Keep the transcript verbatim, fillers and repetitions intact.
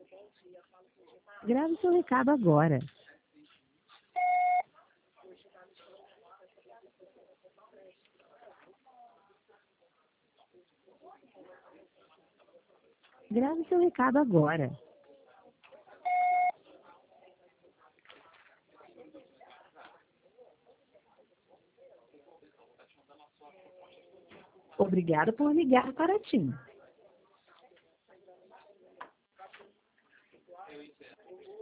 Grave seu recado agora. Grave seu recado agora. Obrigado por ligar para TIM.